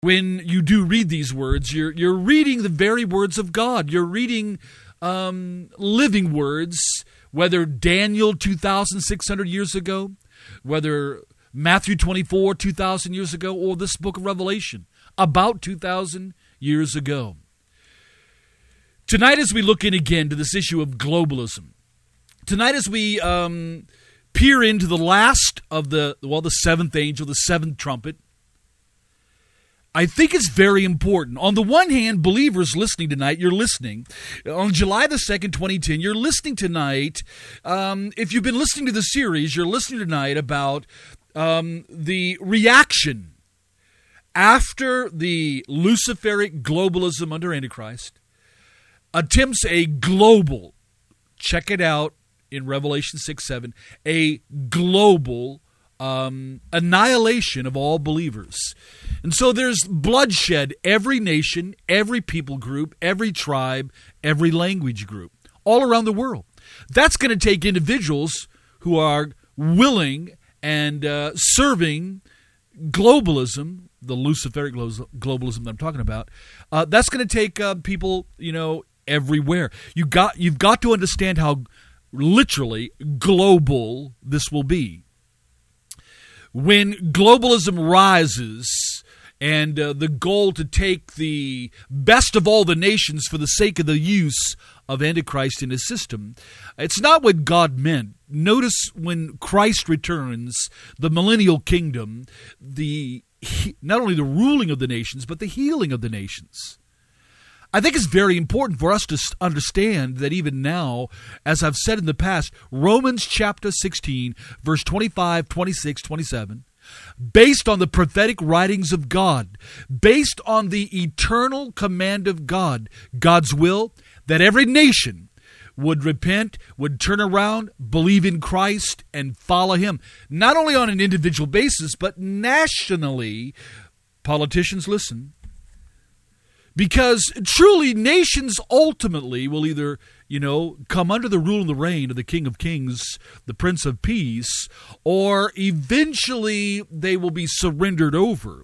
When you do read these words, you're reading the very words of God. You're reading living words, whether Daniel 2,600 years ago, whether Matthew 24, 2,000 years ago, or this book of Revelation, about 2,000 years ago. Tonight, as we look in again to this issue of globalism, tonight as we peer into the last of the seventh angel, the seventh trumpet, I think it's very important. On the one hand, believers listening tonight, you're listening. On July the 2nd, 2010, you're listening tonight. If you've been listening to the series, you're listening tonight about the reaction after the Luciferic globalism under Antichrist attempts a global, check it out in Revelation 6-7, a global annihilation of all believers. And so there's bloodshed, every nation, every people group, every tribe, every language group, all around the world. That's going to take individuals who are willing and serving globalism, the Luciferic globalism that I'm talking about. That's going to take people, everywhere. You've got to understand how literally global this will be. When globalism rises and the goal to take the best of all the nations for the sake of the use of Antichrist in his system, it's not what God meant. Notice when Christ returns, the millennial kingdom, not only the ruling of the nations, but the healing of the nations. I think it's very important for us to understand that even now, as I've said in the past, Romans chapter 16, verse 25, 26, 27, based on the prophetic writings of God, based on the eternal command of God, God's will, that every nation would repent, would turn around, believe in Christ, and follow him. Not only on an individual basis, but nationally. Politicians, listen. Because truly, nations ultimately will either, come under the rule and the reign of the King of Kings, the Prince of Peace, or eventually they will be surrendered over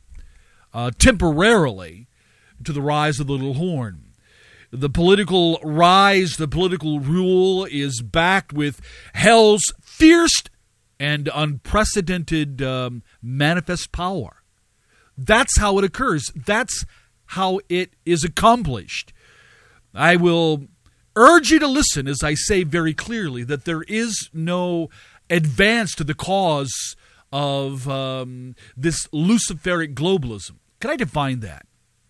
temporarily to the rise of the little horn. The political rise, the political rule is backed with hell's fierce and unprecedented manifest power. That's how it occurs. That's how it is accomplished. I will urge you to listen as I say very clearly that there is no advance to the cause of this Luciferic globalism. Can I define that?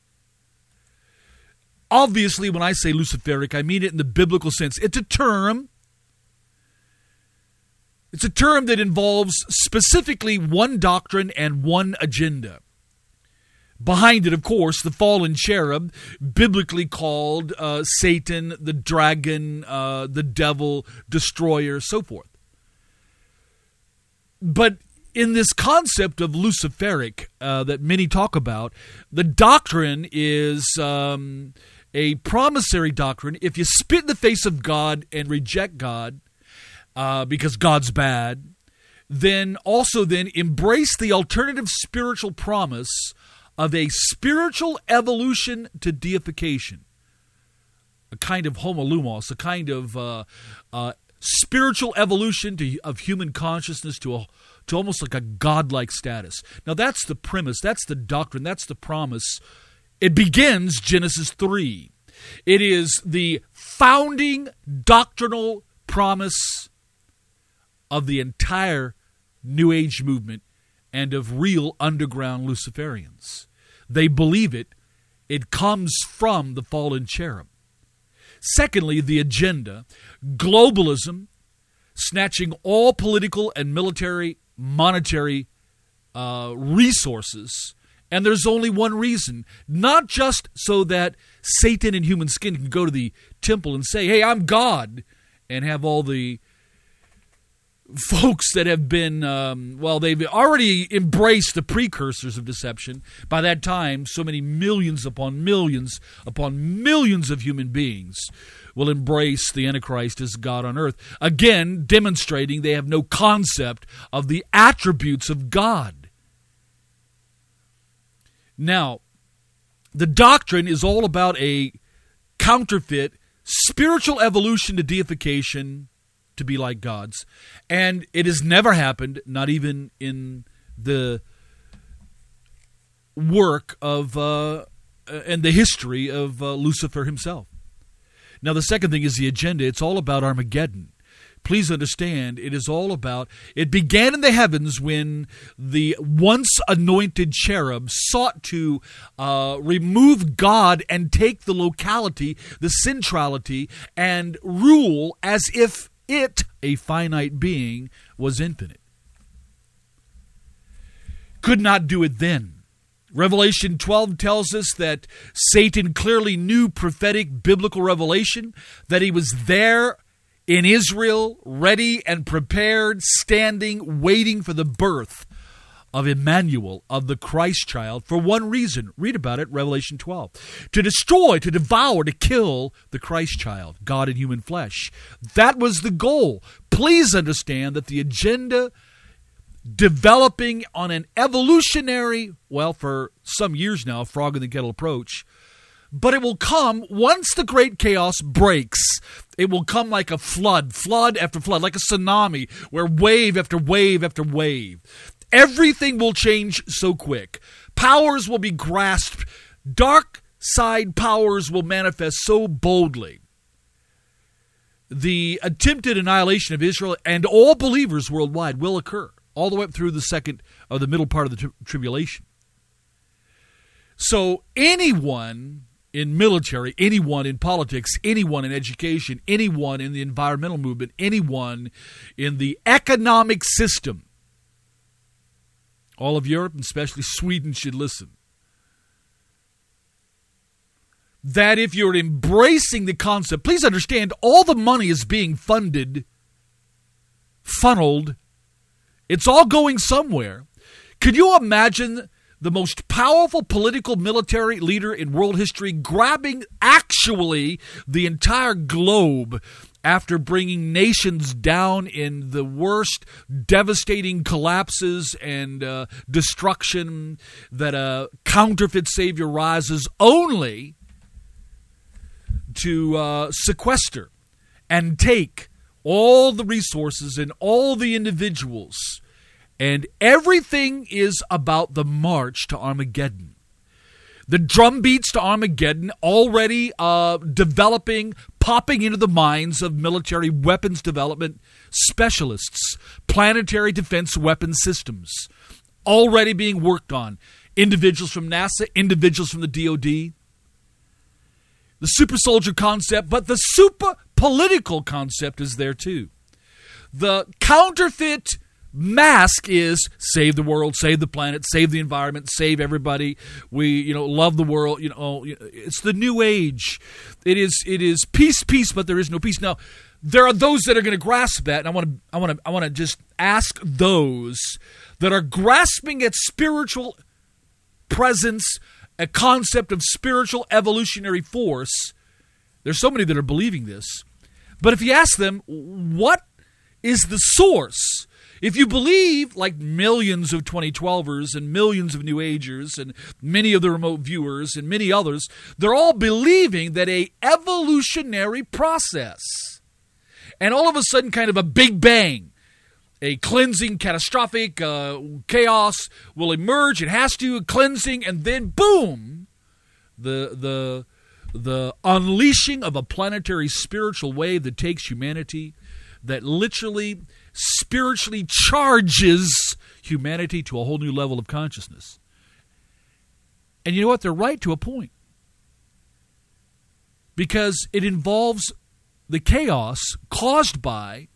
Obviously, when I say Luciferic, I mean it in the biblical sense. It's a term. It's a term that involves specifically one doctrine and one agenda. Behind it, of course, the fallen cherub, biblically called Satan, the dragon, the devil, destroyer, so forth. But in this concept of Luciferic that many talk about, the doctrine is a promissory doctrine. If you spit in the face of God and reject God because God's bad, then embrace the alternative spiritual promise of a spiritual evolution to deification, a kind of homolumos, a kind of spiritual evolution of human consciousness to almost like a godlike status. Now that's the premise, that's the doctrine, that's the promise. It begins Genesis 3. It is the founding doctrinal promise of the entire New Age movement and of real underground Luciferians. They believe it. It comes from the fallen cherub. Secondly, the agenda, globalism, snatching all political and military, monetary resources. And there's only one reason, not just so that Satan in human skin can go to the temple and say, hey, I'm God, and have all the folks that have been, they've already embraced the precursors of deception. By that time, so many millions upon millions of human beings will embrace the Antichrist as God on earth. Again, demonstrating they have no concept of the attributes of God. Now, The doctrine is all about a counterfeit spiritual evolution to deification to be like God's. And it has never happened, not even in the work of and the history of Lucifer himself. Now, the second thing is the agenda. It's all about Armageddon. Please understand, it began in the heavens when the once anointed cherub sought to remove God and take the locality, the centrality, and rule as if it, a finite being, was infinite. Could not do it then. Revelation 12 tells us that Satan clearly knew prophetic biblical revelation, that he was there in Israel, ready and prepared, standing, waiting for the birth of Emmanuel, of the Christ child, for one reason. Read about it, Revelation 12. To destroy, to devour, to kill the Christ child, God in human flesh. That was the goal. Please understand that the agenda developing on an evolutionary, well, for some years now, frog in the kettle approach, but it will come once the great chaos breaks. It will come like a flood after flood, like a tsunami, where wave after wave after wave. Everything will change so quick. Powers will be grasped. Dark side powers will manifest so boldly. The attempted annihilation of Israel and all believers worldwide will occur, all the way up through the middle part of the tribulation. So anyone in military, anyone in politics, anyone in education, anyone in the environmental movement, anyone in the economic system, all of Europe, and especially Sweden, should listen. That if you're embracing the concept, please understand, all the money is being funneled. It's all going somewhere. Could you imagine the most powerful political military leader in world history grabbing actually the entire globe after bringing nations down in the worst devastating collapses and destruction, that a counterfeit savior rises only to sequester and take all the resources and all the individuals, and everything is about the march to Armageddon. The drum beats to Armageddon already developing, popping into the minds of military weapons development specialists, planetary defense weapon systems, already being worked on. Individuals from NASA, individuals from the DoD. The super soldier concept, but the super political concept is there too. The counterfeit mask is save the world, save the planet, save the environment, save everybody. We, love the world. It's the new age. It is peace, peace, but there is no peace. Now, there are those that are going to grasp that, and I want to just ask those that are grasping at spiritual presence, a concept of spiritual evolutionary force. There's so many that are believing this. But if you ask them, what is the source? If you believe, like millions of 2012ers and millions of New Agers and many of the remote viewers and many others, they're all believing that a evolutionary process, and all of a sudden kind of a big bang, a cleansing, catastrophic chaos will emerge. It has to, cleansing, and then boom, the unleashing of a planetary spiritual wave that takes humanity, that literally spiritually charges humanity to a whole new level of consciousness. And you know what? They're right to a point. Because it involves the chaos caused by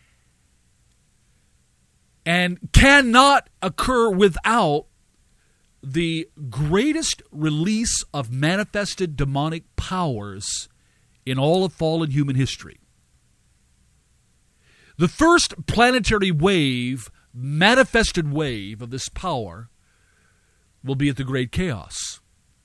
and cannot occur without the greatest release of manifested demonic powers in all of fallen human history. The first planetary wave, manifested wave of this power, will be at the Great Chaos.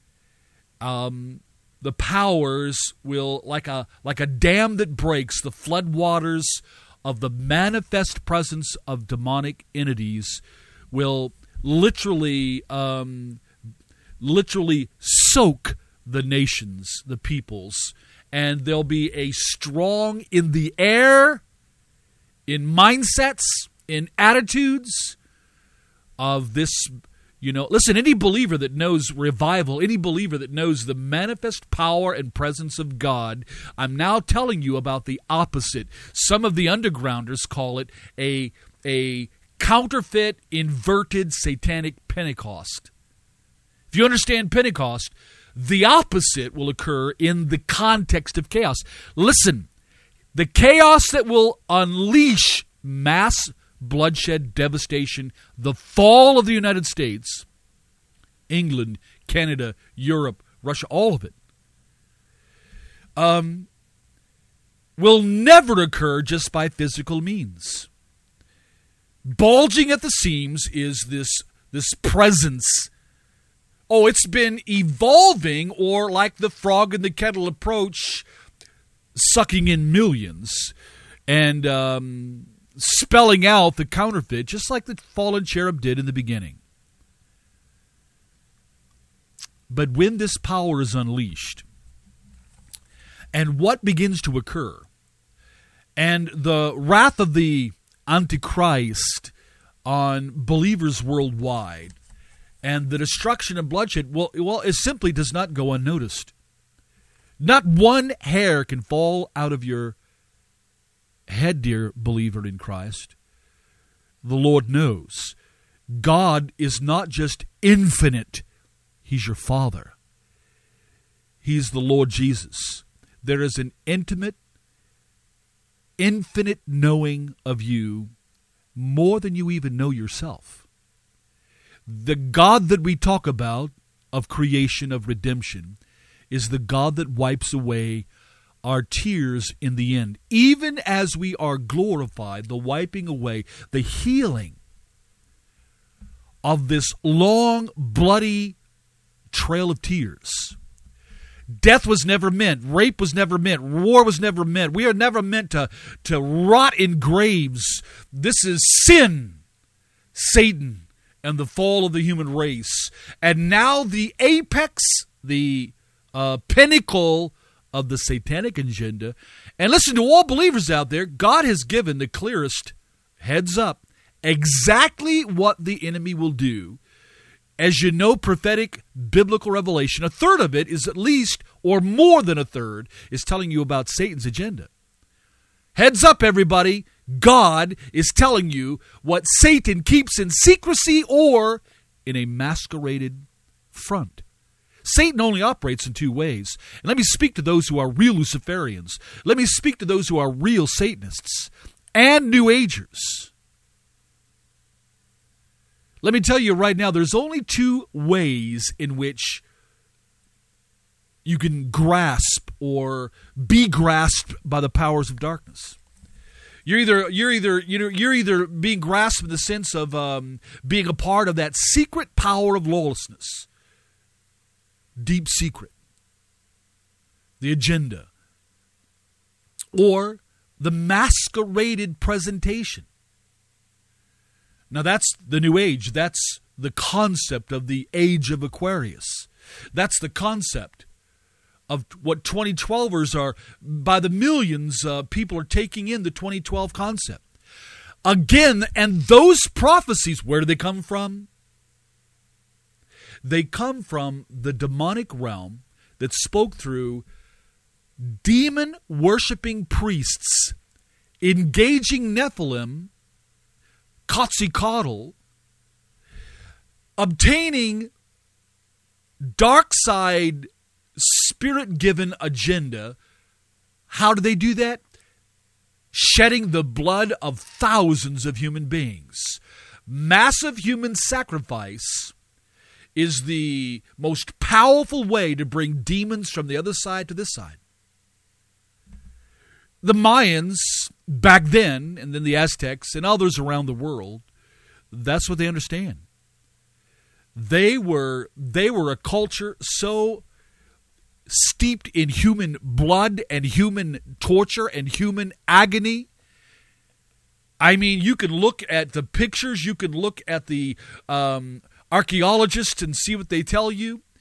The powers will, like a dam that breaks, the floodwaters of the manifest presence of demonic entities will literally literally soak the nations, the peoples, and there'll be a strong in the air, in mindsets, in attitudes of this. Listen, any believer that knows revival, any believer that knows the manifest power and presence of God, I'm now telling you about the opposite. Some of the undergrounders call it a counterfeit, inverted, satanic Pentecost. If you understand Pentecost, the opposite will occur in the context of chaos. Listen, the chaos that will unleash mass bloodshed, devastation, the fall of the United States, England, Canada, Europe, Russia, all of it, will never occur just by physical means. Bulging at the seams is this presence. Oh, it's been evolving, or like the frog in the kettle approach, sucking in millions and spelling out the counterfeit, just like the fallen cherub did in the beginning. But when this power is unleashed, and what begins to occur, and the wrath of the Antichrist on believers worldwide, and the destruction and bloodshed, well, it simply does not go unnoticed. Not one hair can fall out of your head, dear believer in Christ. The Lord knows. God is not just infinite. He's your Father. He's the Lord Jesus. There is an intimate, infinite knowing of you more than you even know yourself. The God that we talk about, of creation, of redemption, is the God that wipes away our tears in the end. Even as we are glorified, the wiping away, the healing of this long, bloody trail of tears. Death was never meant. Rape was never meant. War was never meant. We are never meant to rot in graves. This is sin, Satan, and the fall of the human race. And now the apex, the pinnacle of the satanic agenda. And listen, to all believers out there, God has given the clearest heads up exactly what the enemy will do. As you know, prophetic biblical revelation, a third of it is at least, or more than a third, is telling you about Satan's agenda. Heads up, everybody. God is telling you what Satan keeps in secrecy or in a masqueraded front. Satan only operates in two ways. And let me speak to those who are real Luciferians. Let me speak to those who are real Satanists and New Agers. Let me tell you right now, there's only two ways in which you can grasp or be grasped by the powers of darkness. You're either being grasped in the sense of being a part of that secret power of lawlessness. Deep secret, the agenda, or the masqueraded presentation. Now that's the New Age. That's the concept of the age of Aquarius. That's the concept of what 2012ers are. By the millions, people are taking in the 2012 concept. Again, and those prophecies, where do they come from? They come from the demonic realm that spoke through demon-worshipping priests engaging Nephilim, Quetzalcoatl, obtaining dark side, spirit-given agenda. How do they do that? Shedding the blood of thousands of human beings. Massive human sacrifice is the most powerful way to bring demons from the other side to this side. The Mayans back then, and then the Aztecs and others around the world, that's what they understand. They were a culture so steeped in human blood and human torture and human agony. I mean, you can look at the pictures, you can look at the archaeologists and see what they tell you.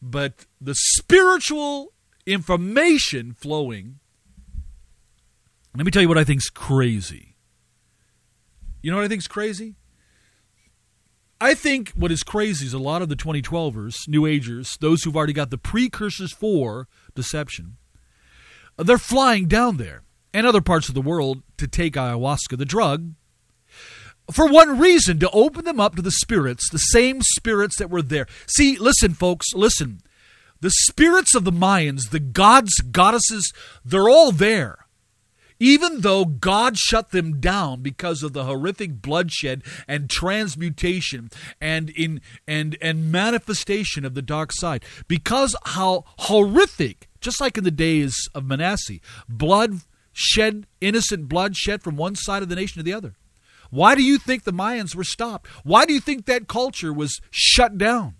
but the spiritual information flowing. Let me tell you what I think's crazy. You know what I think's crazy? I think what is crazy is a lot of the 2012ers, New Agers, those who've already got the precursors for deception, they're flying down there and other parts of the world to take ayahuasca, the drug, for one reason, to open them up to the spirits, the same spirits that were there. See, listen, folks, listen. The spirits of the Mayans, the gods, goddesses, they're all there. Even though God shut them down because of the horrific bloodshed and transmutation and manifestation of the dark side. Because how horrific, just like in the days of Manasseh, innocent blood shed from one side of the nation to the other. Why do you think the Mayans were stopped? Why do you think that culture was shut down?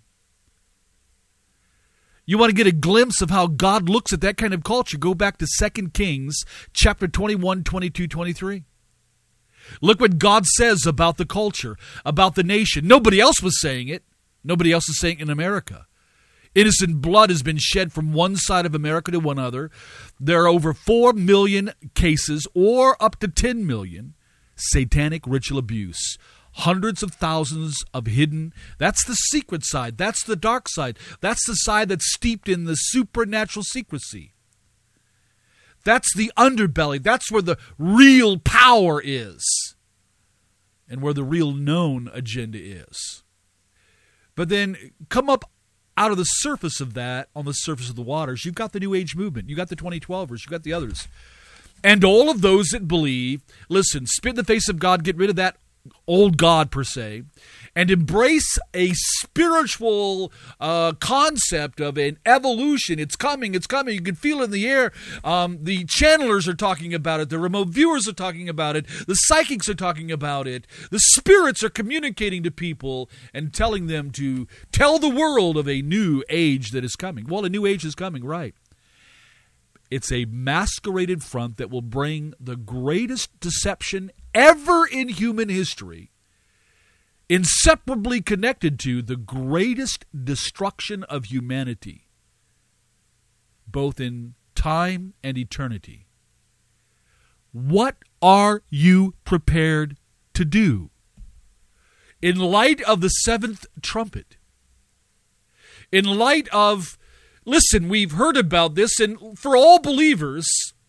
You want to get a glimpse of how God looks at that kind of culture, go back to 2 Kings chapter 21, 22, 23. Look what God says about the culture, about the nation. Nobody else was saying it. Nobody else is saying it in America. Innocent blood has been shed from one side of America to one other. There are over 4 million cases, or up to 10 million, satanic ritual abuse. Hundreds of thousands of hidden. That's the secret side. That's the dark side. That's the side that's steeped in the supernatural secrecy. That's the underbelly. That's where the real power is and where the real known agenda is. But then come up out of the surface of that, on the surface of the waters, you've got the New Age movement. You've got the 2012ers. You've got the others. And all of those that believe, listen, spit in the face of God, get rid of that old God per se, and embrace a spiritual concept of an evolution. It's coming. You can feel it in the air. The channelers are talking about it. The remote viewers are talking about it. The psychics are talking about it. The spirits are communicating to people and telling them to tell the world of a new age that is coming. Well, a new age is coming, right? It's a masqueraded front that will bring the greatest deception ever in human history, inseparably connected to the greatest destruction of humanity, both in time and eternity. What are you prepared to do? In light of the seventh trumpet, in light of, listen, we've heard about this, and for all believers,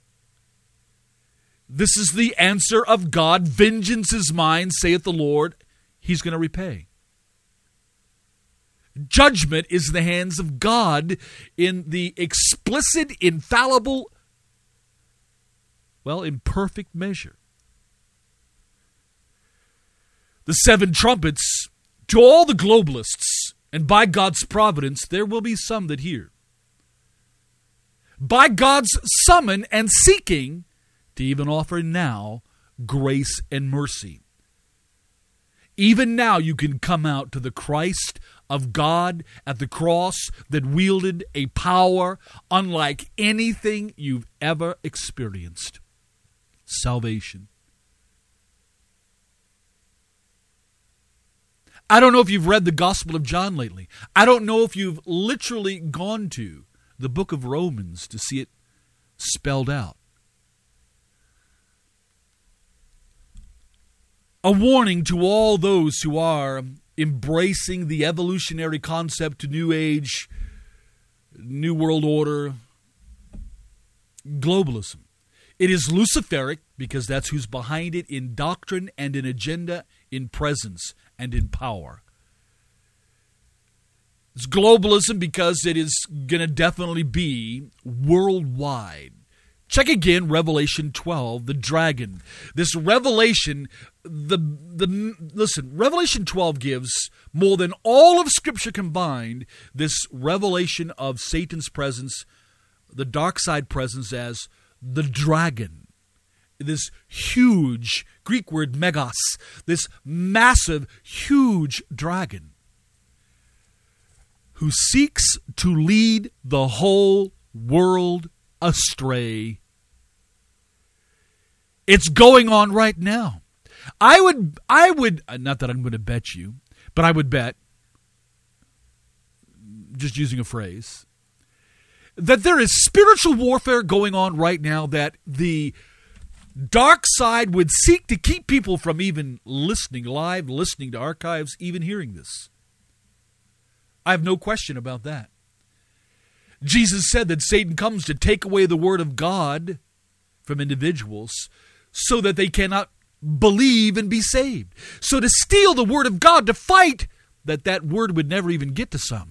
this is the answer of God. Vengeance is mine, saith the Lord. He's going to repay. Judgment is in the hands of God in the explicit, infallible, in perfect measure. The seven trumpets, to all the globalists, and by God's providence, there will be some that hear. By God's summon and seeking, to even offer now grace and mercy. Even now you can come out to the Christ of God at the cross that wielded a power unlike anything you've ever experienced. Salvation. I don't know if you've read the Gospel of John lately. I don't know if you've literally gone to the book of Romans to see it spelled out. A warning to all those who are embracing the evolutionary concept to New Age, New World Order, globalism. It is Luciferic because that's who's behind it in doctrine and in agenda, in presence and in power. It's globalism because it is going to definitely be worldwide. Check again Revelation 12, the dragon. This revelation, listen, Revelation 12 gives more than all of Scripture combined this revelation of Satan's presence, the dark side presence as the dragon. This huge, Greek word megas, this massive, huge dragon who seeks to lead the whole world astray. It's going on right now. I would, not that I'm going to bet you, but I would bet just using a phrase, that there is spiritual warfare going on right now that the dark side would seek to keep people from even listening live, listening to archives, even hearing this. I have no question about that. Jesus said that Satan comes to take away the word of God from individuals so that they cannot believe and be saved. So to steal the word of God, to fight that word would never even get to some.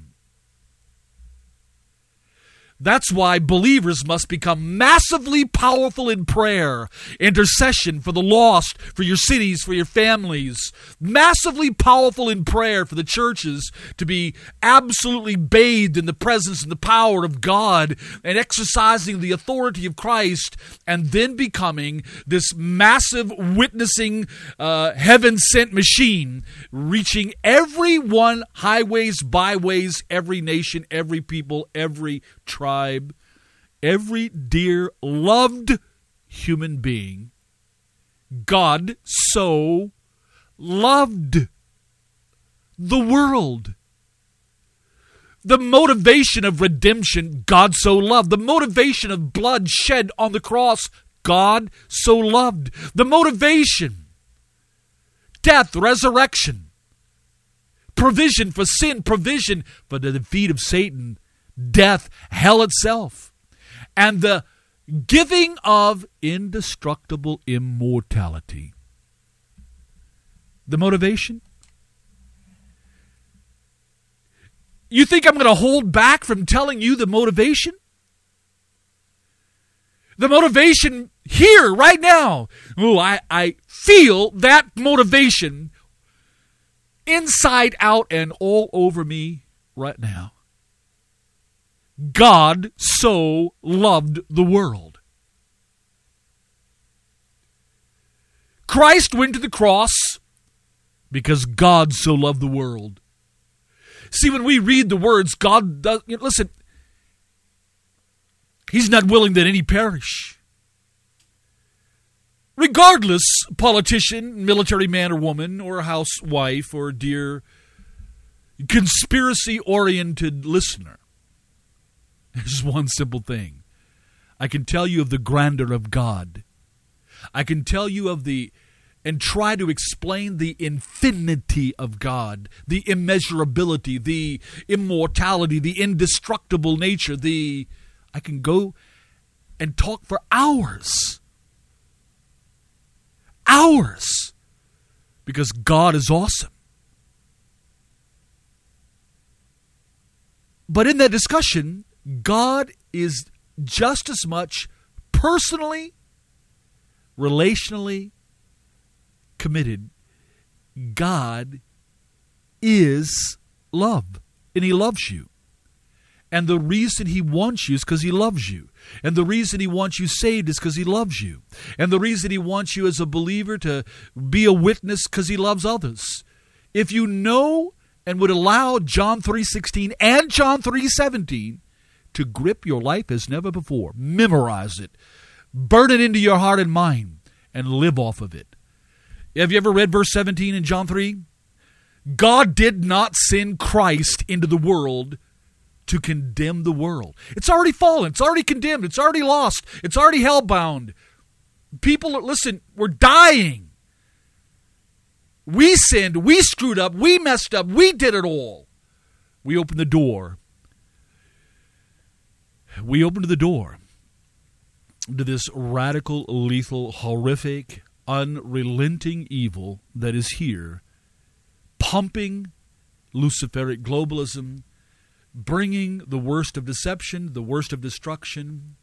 That's why believers must become massively powerful in prayer, intercession for the lost, for your cities, for your families. Massively powerful in prayer for the churches to be absolutely bathed in the presence and the power of God and exercising the authority of Christ, and then becoming this massive witnessing heaven-sent machine, reaching everyone, highways, byways, every nation, every people, every tribe, every dear, loved human being. God so loved the world. The motivation of redemption, God so loved. The motivation of blood shed on the cross, God so loved. The motivation, death, resurrection, provision for sin, provision for the defeat of Satan, death, hell itself, and the giving of indestructible immortality. The motivation? You think I'm going to hold back from telling you the motivation? The motivation here, right now. Oh, I feel that motivation inside out and all over me right now. God so loved the world. Christ went to the cross because God so loved the world. See, when we read the words, God does, listen, He's not willing that any perish. Regardless, politician, military man or woman, or housewife, or dear conspiracy-oriented listener, there's one simple thing. I can tell you of the grandeur of God. I can tell you of and try to explain the infinity of God, the immeasurability, the immortality, the indestructible nature, I can go and talk for hours. Hours. Because God is awesome. But in that discussion, God is just as much personally, relationally committed. God is love, and He loves you. And the reason He wants you is because He loves you. And the reason He wants you saved is because He loves you. And the reason He wants you as a believer to be a witness because He loves others. If you know and would allow John 3:16 and John 3:17 to grip your life as never before. Memorize it. Burn it into your heart and mind and live off of it. Have you ever read verse 17 in John 3? God did not send Christ into the world to condemn the world. It's already fallen. It's already condemned. It's already lost. It's already hellbound. People, listen, we're dying. We sinned. We screwed up. We messed up. We did it all. We opened the door. We opened the door to this radical, lethal, horrific, unrelenting evil that is here, pumping Luciferic globalism, bringing the worst of deception, the worst of destruction.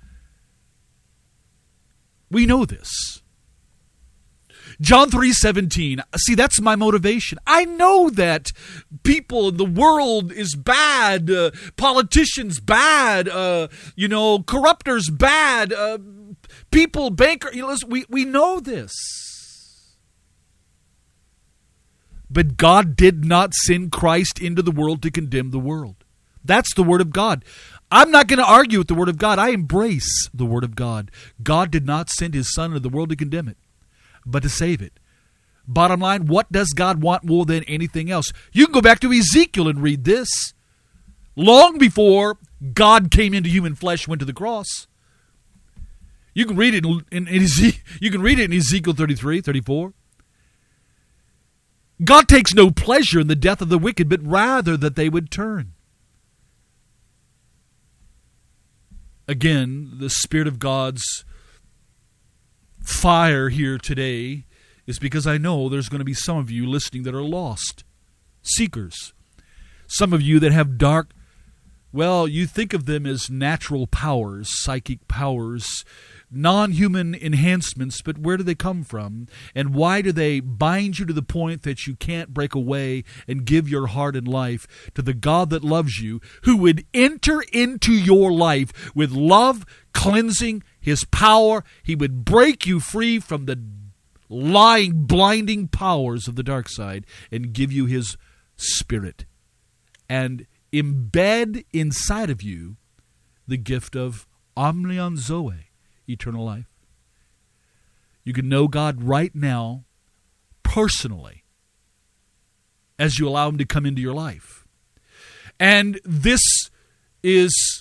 We know this. John 3:17. See, that's my motivation. I know that people in the world is bad, politicians bad, corruptors bad, people, bankers. We know this. But God did not send Christ into the world to condemn the world. That's the Word of God. I'm not going to argue with the Word of God. I embrace the Word of God. God did not send His Son into the world to condemn it, but to save it. Bottom line, what does God want more than anything else? You can go back to Ezekiel and read this. long before God came into human flesh, went to the cross. You can read it in Ezekiel 33, 34. God takes no pleasure in the death of the wicked, but rather that they would turn. Again, the Spirit of God's fire here today is because I know there's going to be some of you listening that are lost, seekers. Some of you that have dark, well, you think of them as natural powers, psychic powers, non-human enhancements, but where do they come from? And why do they bind you to the point that you can't break away and give your heart and life to the God that loves you, who would enter into your life with love, cleansing, His power? He would break you free from the lying, blinding powers of the dark side and give you His Spirit and embed inside of you the gift of Omnion Zoe, eternal life. You can know God right now, personally, as you allow Him to come into your life. And this is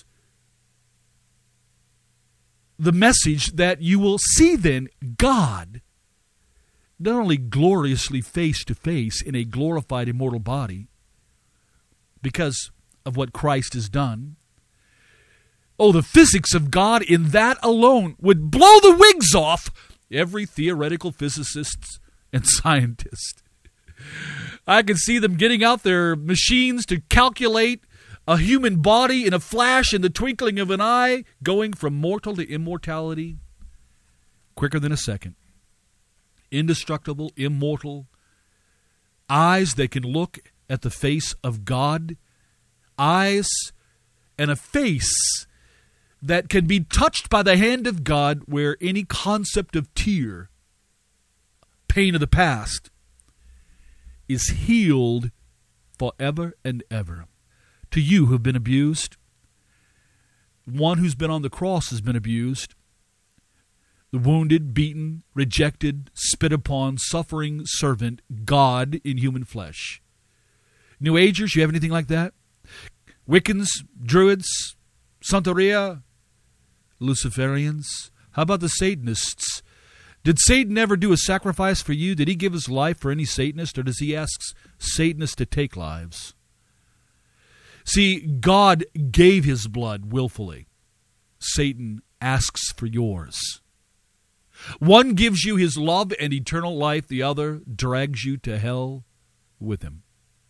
the message that you will see then God not only gloriously face to face in a glorified immortal body because of what Christ has done. Oh, the physics of God in that alone would blow the wigs off every theoretical physicist and scientist. I can see them getting out their machines to calculate a human body in a flash, in the twinkling of an eye, going from mortal to immortality quicker than a second. Indestructible, immortal, eyes that can look at the face of God, eyes and a face that can be touched by the hand of God, where any concept of tear, pain of the past, is healed forever and ever. To you who have been abused, one who's been on the cross has been abused, the wounded, beaten, rejected, spit upon, suffering servant, God in human flesh. New Agers, you have anything like that? Wiccans, Druids, Santeria, Luciferians? How about the Satanists? Did Satan ever do a sacrifice for you? Did he give his life for any Satanist, or does he ask Satanists to take lives? See, God gave His blood willfully. Satan asks for yours. One gives you his love and eternal life. The other drags you to hell with him.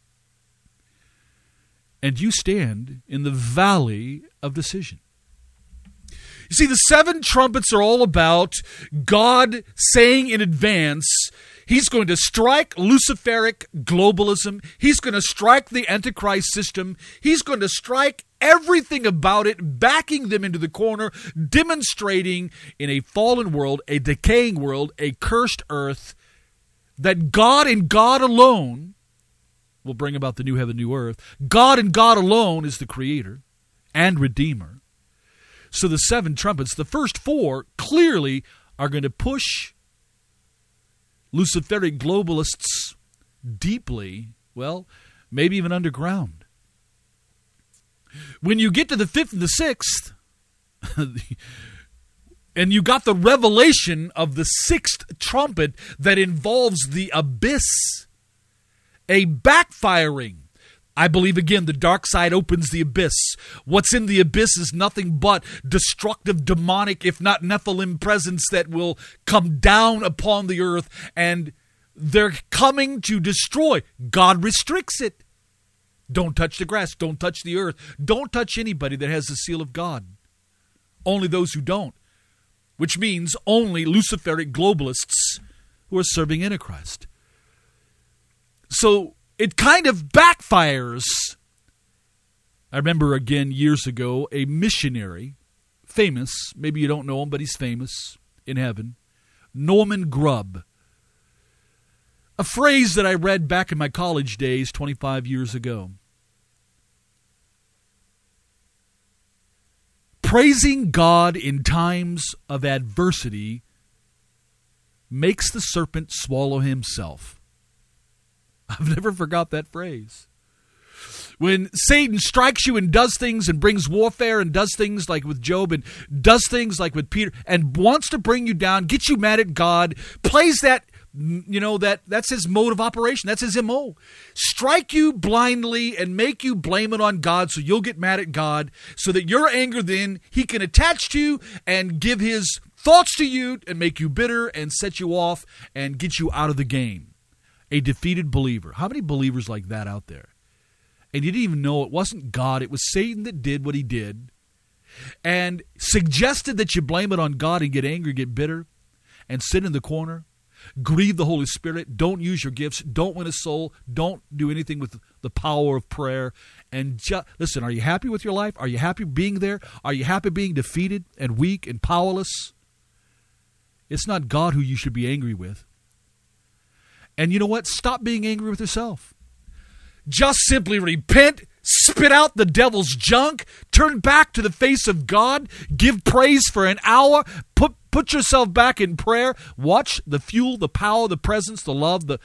And you stand in the valley of decision. You see, the 7 trumpets are all about God saying in advance He's going to strike Luciferic globalism. He's going to strike the Antichrist system. He's going to strike everything about it, backing them into the corner, demonstrating in a fallen world, a decaying world, a cursed earth, that God and God alone will bring about the new heaven, new earth. God and God alone is the creator and redeemer. So the 7 trumpets, the first 4 clearly are going to push Luciferic globalists deeply, well, maybe even underground. When you get to the 5th and the 6th, and you got the revelation of the 6th trumpet that involves the abyss, a backfiring. I believe, again, the dark side opens the abyss. What's in the abyss is nothing but destructive, demonic, if not Nephilim presence that will come down upon the earth, and they're coming to destroy. God restricts it. Don't touch the grass. Don't touch the earth. Don't touch anybody that has the seal of God. Only those who don't. Which means only Luciferic globalists who are serving Antichrist. So it kind of backfires. I remember, again, years ago, a missionary, famous, maybe you don't know him, but he's famous in heaven, Norman Grubb. A phrase that I read back in my college days 25 years ago. Praising God in times of adversity makes the serpent swallow himself. I've never forgot that phrase. When Satan strikes you and does things and brings warfare and does things like with Job and does things like with Peter and wants to bring you down, get you mad at God, plays that, that's his mode of operation. That's his MO. Strike you blindly and make you blame it on God so you'll get mad at God so that your anger then he can attach to and give his thoughts to you and make you bitter and set you off and get you out of the game. A defeated believer. How many believers like that out there? And you didn't even know it wasn't God. It was Satan that did what he did and suggested that you blame it on God and get angry, get bitter, and sit in the corner, grieve the Holy Spirit, don't use your gifts, don't win a soul, don't do anything with the power of prayer. And listen, are you happy with your life? Are you happy being there? Are you happy being defeated and weak and powerless? It's not God who you should be angry with. And you know what? Stop being angry with yourself. Just simply repent, spit out the devil's junk, turn back to the face of God, give praise for an hour, put yourself back in prayer, watch the fuel, the power, the presence, the love, the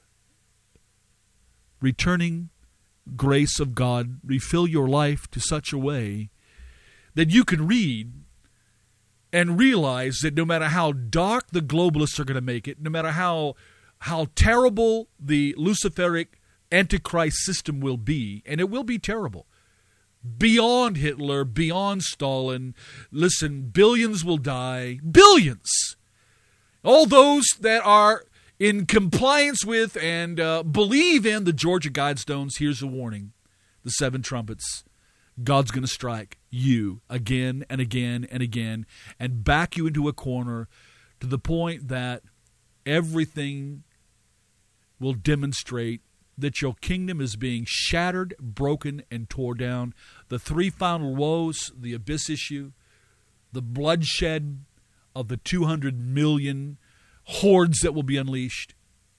returning grace of God refill your life to such a way that you can read and realize that no matter how dark the globalists are going to make it, no matter how terrible the Luciferic Antichrist system will be, and it will be terrible, beyond Hitler, beyond Stalin. Listen, billions will die. Billions! All those that are in compliance with and believe in the Georgia Guidestones, here's a warning. The 7 trumpets. God's going to strike you again and again and again and back you into a corner to the point that everything will demonstrate that your kingdom is being shattered, broken, and torn down. The 3 final woes, the abyss issue, the bloodshed of the 200 million hordes that will be unleashed.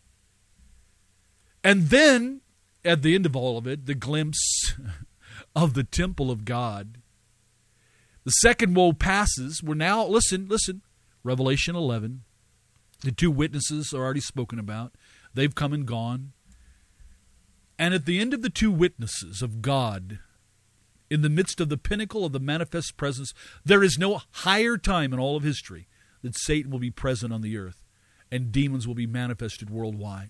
And then, at the end of all of it, the glimpse of the temple of God. The second woe passes. We're now, listen, Revelation 11. The 2 witnesses are already spoken about. They've come and gone. And at the end of the 2 witnesses of God, in the midst of the pinnacle of the manifest presence, there is no higher time in all of history that Satan will be present on the earth and demons will be manifested worldwide.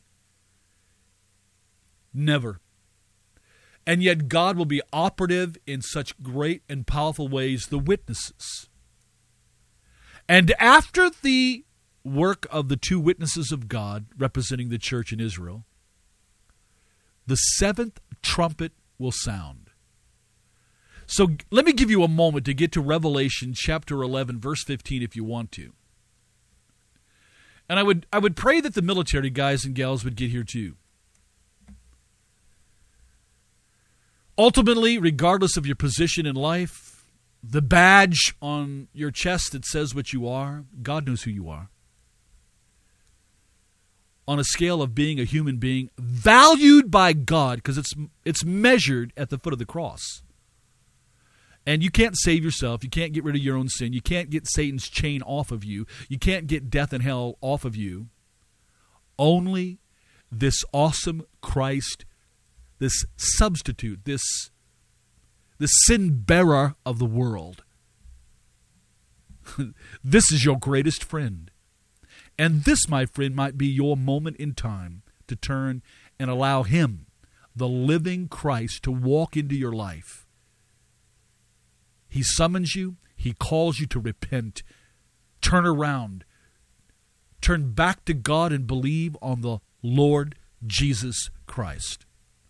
Never. And yet God will be operative in such great and powerful ways, the witnesses. And after the work of the 2 witnesses of God representing the church in Israel, the 7th trumpet will sound. So let me give you a moment to get to Revelation chapter 11, verse 15, if you want to. And I would pray that the military guys and gals would get here too. Ultimately, regardless of your position in life, the badge on your chest that says what you are, God knows who you are. On a scale of being a human being, valued by God, because it's measured at the foot of the cross. And you can't save yourself. You can't get rid of your own sin. You can't get Satan's chain off of you. You can't get death and hell off of you. Only this awesome Christ, this substitute, this sin bearer of the world. This is your greatest friend. And this, my friend, might be your moment in time to turn and allow him, the living Christ, to walk into your life. He summons you. He calls you to repent. Turn around. Turn back to God and believe on the Lord Jesus Christ.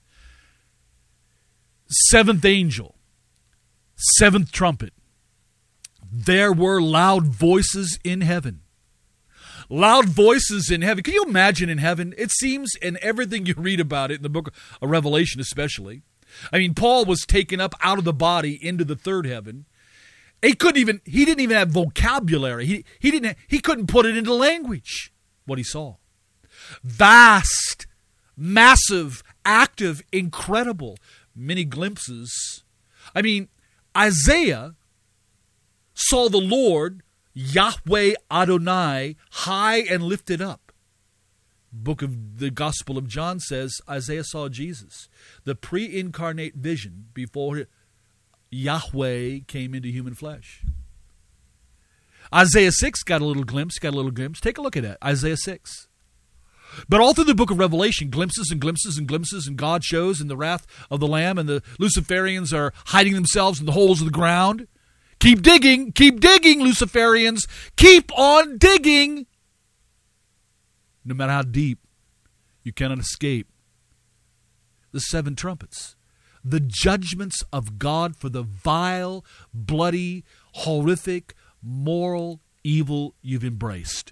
7th angel, 7th trumpet. There were loud voices in heaven. Loud voices in heaven. Can you imagine in heaven? It seems in everything you read about it, in the book of Revelation especially. I mean, Paul was taken up out of the body into the 3rd heaven. He didn't even have vocabulary. He couldn't put it into language, what he saw. Vast, massive, active, incredible, many glimpses. I mean, Isaiah saw the Lord, Yahweh Adonai, high and lifted up. book of the Gospel of John says Isaiah saw Jesus, the pre-incarnate vision before Yahweh came into human flesh. Isaiah 6 got a little glimpse. Take a look at that, Isaiah 6. But all through the book of Revelation, glimpses and glimpses and glimpses, and God shows in the wrath of the Lamb, and the Luciferians are hiding themselves in the holes of the ground. Keep digging, Luciferians. Keep on digging. No matter how deep, you cannot escape the seven trumpets. The judgments of God for the vile, bloody, horrific, moral evil you've embraced.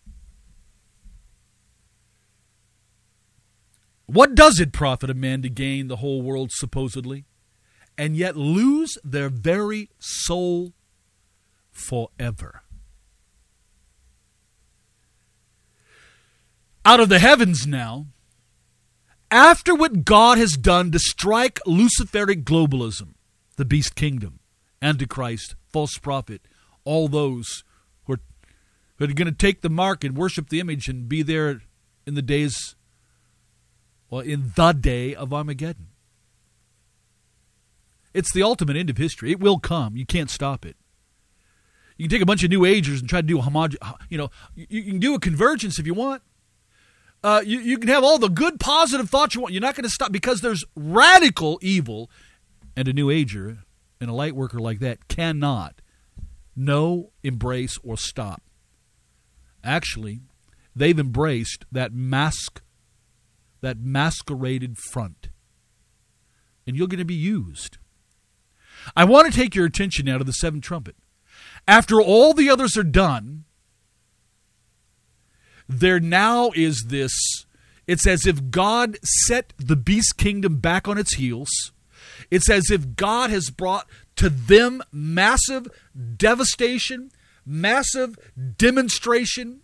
What does it profit a man to gain the whole world supposedly, and yet lose their very soul forever? Out of the heavens now, after what God has done to strike Luciferic globalism, the beast kingdom, Antichrist, false prophet, all those who are going to take the mark and worship the image and be there in the days, well, in the day of Armageddon. It's the ultimate end of history. It will come. You can't stop it. You can take a bunch of New Agers and try to do a you can do a convergence if you want. You can have all the good, positive thoughts you want. You're not going to stop because there's radical evil, and a New Ager and a light worker like that cannot know, embrace, or stop. Actually, they've embraced that masqueraded front, and you're going to be used. I want to take your attention now to the seventh trumpet. After all the others are done, there now is this, it's as if God set the beast kingdom back on its heels. It's as if God has brought to them massive devastation, massive demonstration.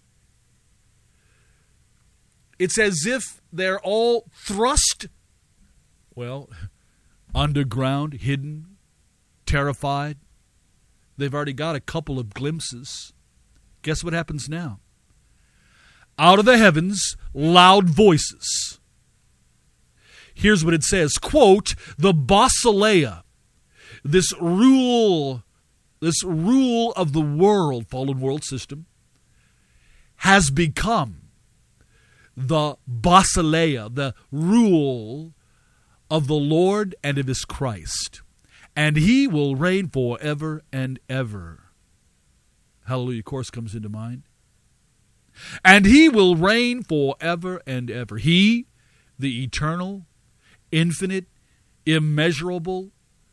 It's as if they're all thrust, well, underground, hidden, terrified. They've already got a couple of glimpses. Guess what happens now? Out of the heavens, loud voices. Here's what it says, quote, the Basileia, this rule of the world, fallen world system, has become the Basileia, the rule of the Lord and of his Christ. And he will reign forever and ever. Hallelujah chorus comes into mind. And he will reign forever and ever. He, the eternal, infinite, immeasurable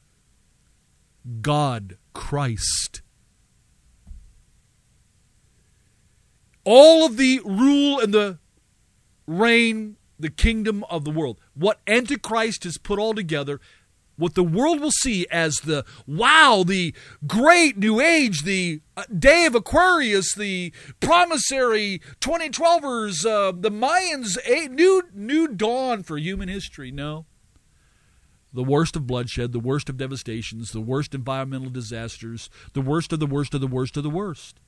God, Christ. All of the rule and the reign, the kingdom of the world. What Antichrist has put all together, what the world will see as the great new age, the day of Aquarius, the promissory 2012ers, the Mayans, a new dawn for human history. No. The worst of bloodshed, the worst of devastations, the worst environmental disasters, the worst of the worst of the worst of the worst.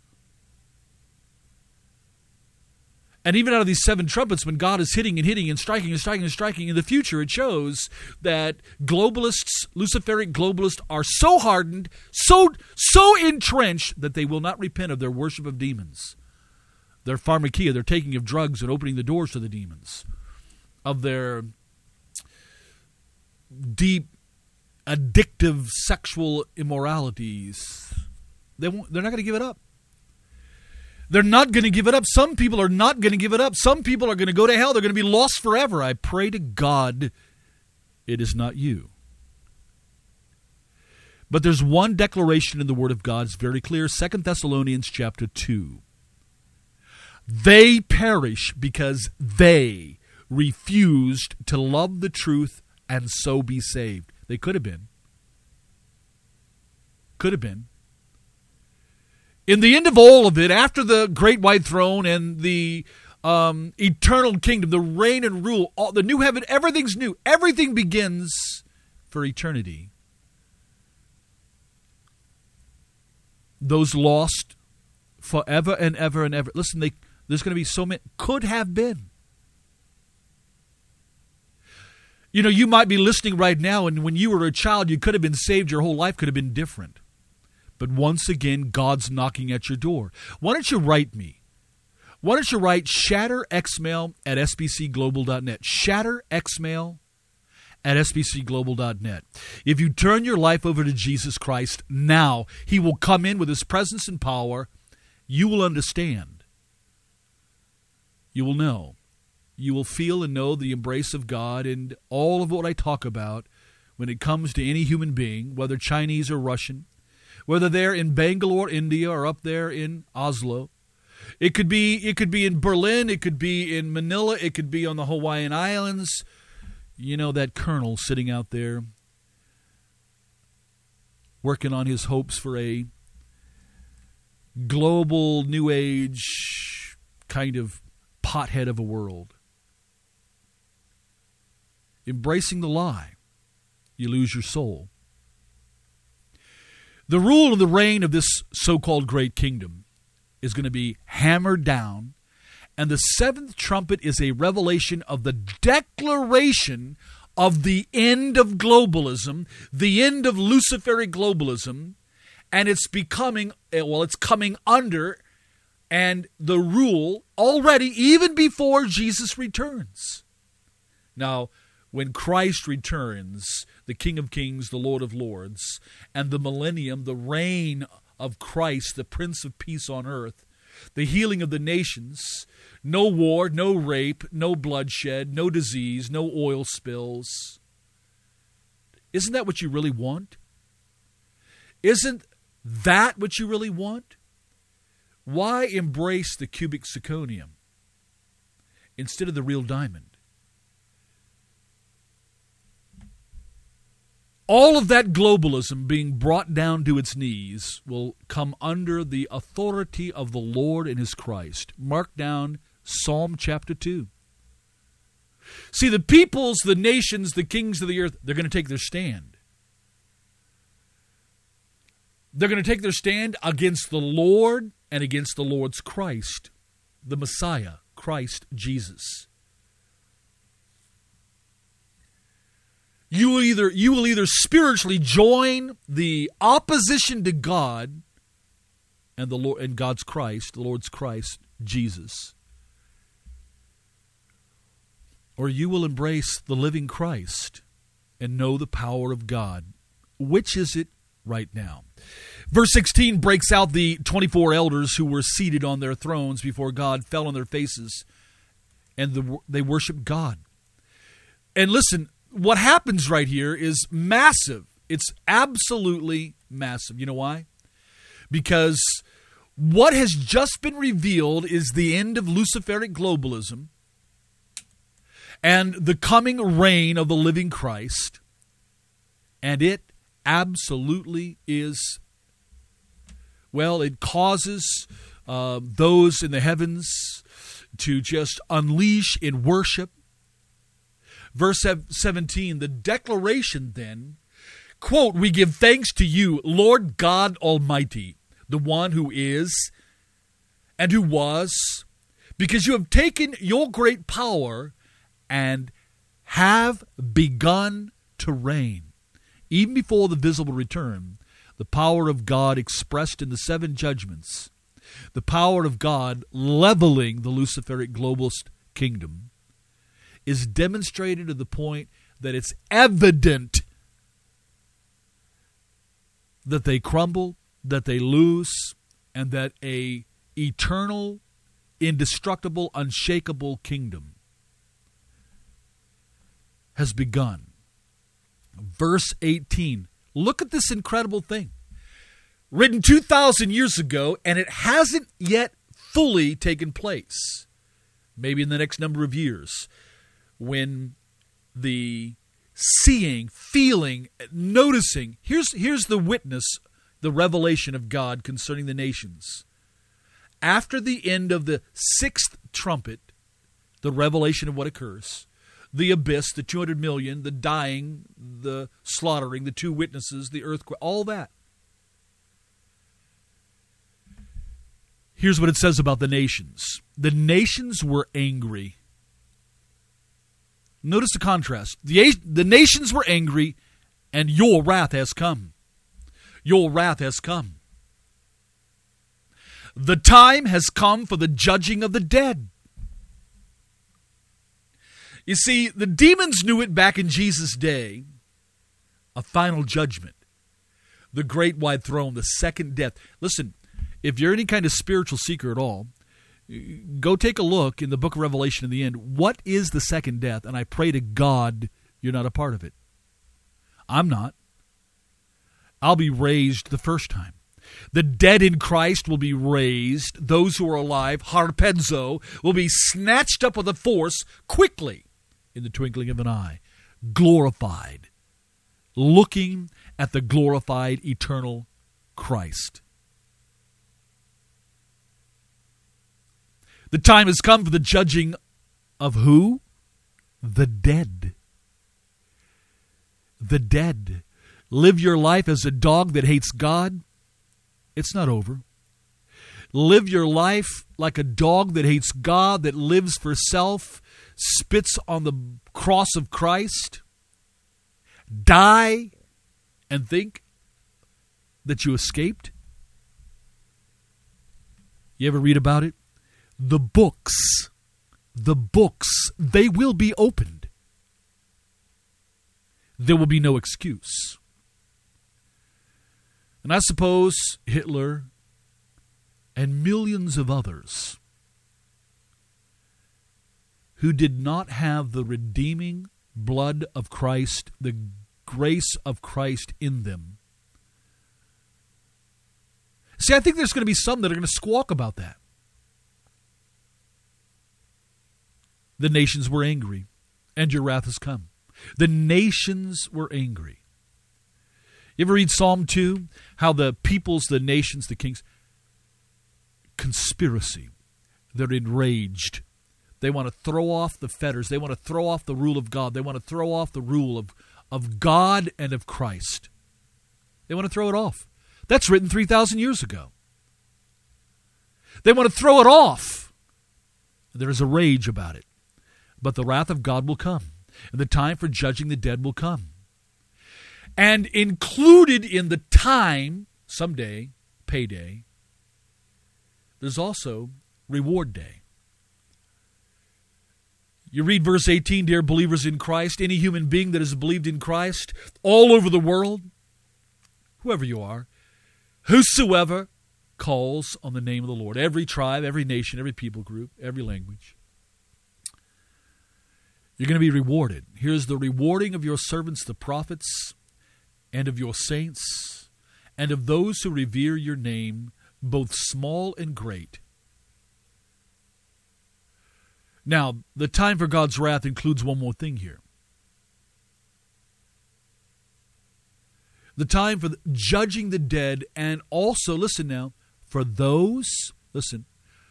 And even out of these seven trumpets, when God is hitting and hitting and striking and striking and striking, in the future it shows that globalists, Luciferic globalists, are so hardened, so entrenched that they will not repent of their worship of demons. Their pharmakia, their taking of drugs and opening the doors to the demons. Of their deep, addictive sexual immoralities. They're not going to give it up. They're not going to give it up. Some people are not going to give it up. Some people are going to go to hell. They're going to be lost forever. I pray to God it is not you. But there's one declaration in the Word of God. It's very clear. 2 Thessalonians chapter 2. They perish because they refused to love the truth and so be saved. They could have been. Could have been. In the end of all of it, after the great white throne and the eternal kingdom, the reign and rule, the new heaven, everything's new. Everything begins for eternity. Those lost forever and ever and ever. Listen, There's going to be so many. Could have been. You know, you might be listening right now, and when you were a child, you could have been saved. Your whole life could have been different. But once again, God's knocking at your door. Why don't you write me? Why don't you write shatterxmail@sbcglobal.net. Shatterxmail@sbcglobal.net. If you turn your life over to Jesus Christ now, He will come in with His presence and power. You will understand. You will know. You will feel and know the embrace of God, and all of what I talk about when it comes to any human being, whether Chinese or Russian, whether they're in Bangalore, India, or up there in Oslo. It could be in Berlin, it could be in Manila, it could be on the Hawaiian Islands. You know, that colonel sitting out there working on his hopes for a global New Age kind of pothead of a world. Embracing the lie, you lose your soul. The rule and the reign of this so-called great kingdom is going to be hammered down, and the seventh trumpet is a revelation of the declaration of the end of globalism, the end of Luciferic globalism, and it's coming under and the rule already even before Jesus returns. Now, when Christ returns, the King of Kings, the Lord of Lords, and the millennium, the reign of Christ, the Prince of Peace on earth, the healing of the nations, no war, no rape, no bloodshed, no disease, no oil spills. Isn't that what you really want? Isn't that what you really want? Why embrace the cubic zirconium instead of the real diamond? All of that globalism being brought down to its knees will come under the authority of the Lord and His Christ. Mark down Psalm chapter 2. See, the peoples, the nations, the kings of the earth, they're going to take their stand. They're going to take their stand against the Lord and against the Lord's Christ, the Messiah, Christ Jesus. You will either spiritually join the opposition to God and the Lord and God's Christ, the Lord's Christ, Jesus, or you will embrace the living Christ and know the power of God. Which is it right now? Verse 16 breaks out the 24 elders who were seated on their thrones before God, fell on their faces, and they worshiped God. And listen, what happens right here is massive. It's absolutely massive. You know why? Because what has just been revealed is the end of Luciferic globalism and the coming reign of the living Christ. And it absolutely is, well, it causes those in the heavens to just unleash in worship. Verse 17, the declaration then, quote, "We give thanks to you, Lord God Almighty, the one who is and who was, because you have taken your great power and have begun to reign." Even before the visible return, the power of God expressed in the seven judgments, the power of God leveling the Luciferic globalist kingdom, is demonstrated to the point that it's evident that they crumble, that they lose, and that a eternal, indestructible, unshakable kingdom has begun. Verse 18. Look at this incredible thing. Written 2,000 years ago, and it hasn't yet fully taken place. Maybe in the next number of years, when the seeing, feeling, noticing, here's the witness, the revelation of God concerning the nations. After the end of the sixth trumpet, the revelation of what occurs, the abyss, the 200 million, the dying, the slaughtering, the two witnesses, the earthquake, all that. Here's what it says about the nations. The nations were angry. Notice the contrast. The nations were angry, and your wrath has come. Your wrath has come. The time has come for the judging of the dead. You see, the demons knew it back in Jesus' day. A final judgment. The great white throne, the second death. Listen, if you're any kind of spiritual seeker at all, go take a look in the book of Revelation in the end. What is the second death? And I pray to God you're not a part of it. I'm not. I'll be raised the first time. The dead in Christ will be raised. Those who are alive, harpazo, will be snatched up with a force quickly in the twinkling of an eye, glorified, looking at the glorified eternal Christ. The time has come for the judging of who? The dead. The dead. Live your life as a dog that hates God. It's not over. Live your life like a dog that hates God, that lives for self, spits on the cross of Christ. Die and think that you escaped. You ever read about it? The books, they will be opened. There will be no excuse. And I suppose Hitler and millions of others who did not have the redeeming blood of Christ, the grace of Christ in them. See, I think there's going to be some that are going to squawk about that. The nations were angry, and your wrath has come. The nations were angry. You ever read Psalm 2? How the peoples, the nations, the kings, conspiracy. They're enraged. They want to throw off the fetters. They want to throw off the rule of God. They want to throw off the rule of God and of Christ. They want to throw it off. That's written 3,000 years ago. They want to throw it off. There is a rage about it. But the wrath of God will come, and the time for judging the dead will come. And included in the time, someday, payday, there's also reward day. You read verse 18, dear believers in Christ, any human being that has believed in Christ, all over the world, whoever you are, whosoever calls on the name of the Lord, every tribe, every nation, every people group, every language, you're going to be rewarded. Here's the rewarding of your servants, the prophets, and of your saints, and of those who revere your name, both small and great. Now, the time for God's wrath includes one more thing here. The time for judging the dead, and also, listen now, for those, listen,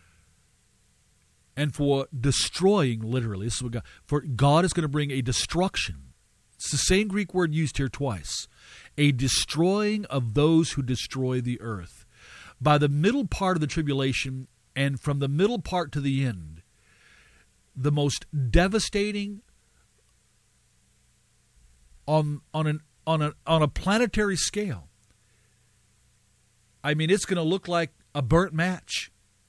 and for destroying, literally, this is what God, for God is going to bring a destruction. It's the same Greek word used here twice. A destroying of those who destroy the earth. By the middle part of the tribulation, and from the middle part to the end, the most devastating on a planetary scale. I mean, it's going to look like a burnt match.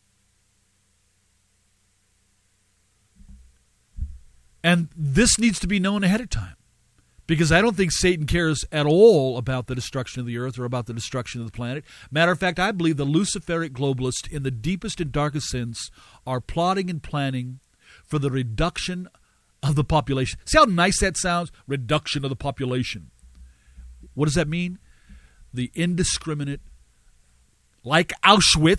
And this needs to be known ahead of time, because I don't think Satan cares at all about the destruction of the earth or about the destruction of the planet. Matter of fact, I believe the Luciferic globalists, in the deepest and darkest sense, are plotting and planning for the reduction of the population. See how nice that sounds? Reduction of the population. What does that mean? The indiscriminate, like Auschwitz,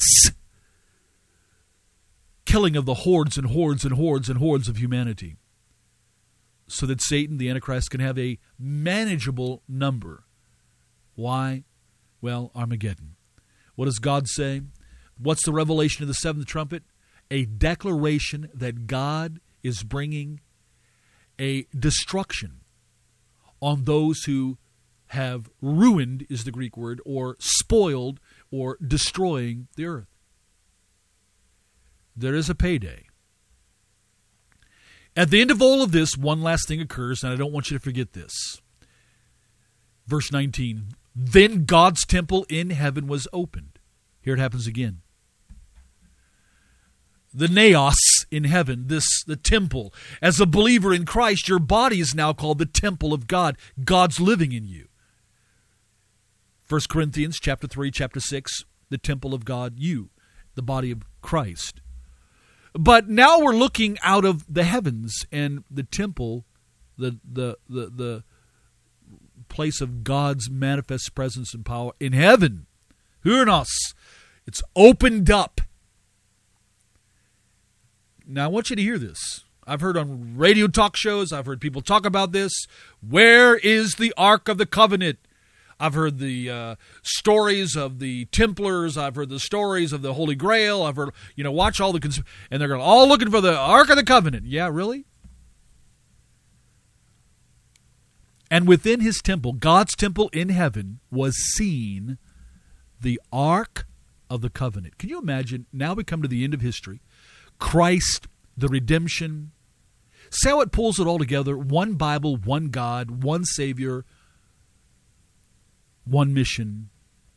killing of the hordes and hordes and hordes and hordes of humanity, so that Satan, the Antichrist, can have a manageable number. Why? Well, Armageddon. What does God say? What's the revelation of the seventh trumpet? A declaration that God is bringing a destruction on those who have ruined, is the Greek word, or spoiled, or destroying the earth. There is a payday. At the end of all of this, one last thing occurs, and I don't want you to forget this. Verse 19, then God's temple in heaven was opened. Here it happens again. The naos in heaven, the temple. As a believer in Christ, your body is now called the temple of God. God's living in you. 1 Corinthians chapter 3, chapter 6, the temple of God, you, the body of Christ. But now we're looking out of the heavens, and the temple, the place of God's manifest presence and power in heaven, Hurnos, it's opened up. Now I want you to hear this. I've heard on radio talk shows, I've heard people talk about this. Where is the Ark of the Covenant? I've heard the stories of the Templars. I've heard the stories of the Holy Grail. I've heard, watch all the, and they're all looking for the Ark of the Covenant. Yeah, really? And within his temple, God's temple in heaven, was seen the Ark of the Covenant. Can you imagine? Now we come to the end of history. Christ, the redemption. See how it pulls it all together? One Bible, one God, one Savior, one mission.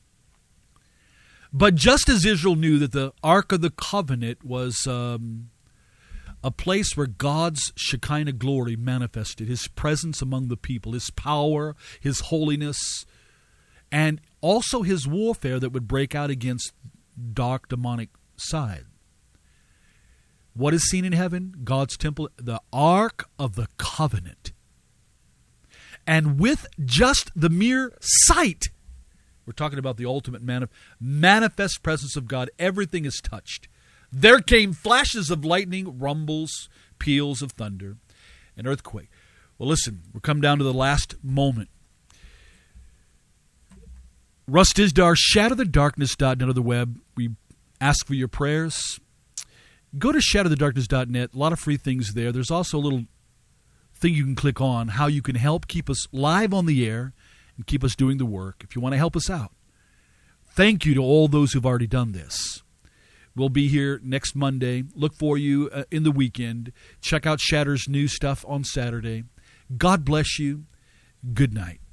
But just as Israel knew that the Ark of the Covenant was a place where God's Shekinah glory manifested, his presence among the people, his power, his holiness, and also his warfare that would break out against dark demonic side. What is seen in heaven? God's temple, the Ark of the Covenant. And with just the mere sight, we're talking about the ultimate manifest presence of God, everything is touched. There came flashes of lightning, rumbles, peals of thunder, an earthquake. Well, listen, we're coming down to the last moment. Russ Tisdar, shatterthedarkness.net on the web. We ask for your prayers. Go to shatterthedarkness.net. A lot of free things there. There's also a little thing you can click on, how you can help keep us live on the air and keep us doing the work if you want to help us out. Thank you to all those who've already done this. We'll be here next Monday. Look for you in the weekend. Check out Shatter's new stuff on Saturday. God bless you. Good night.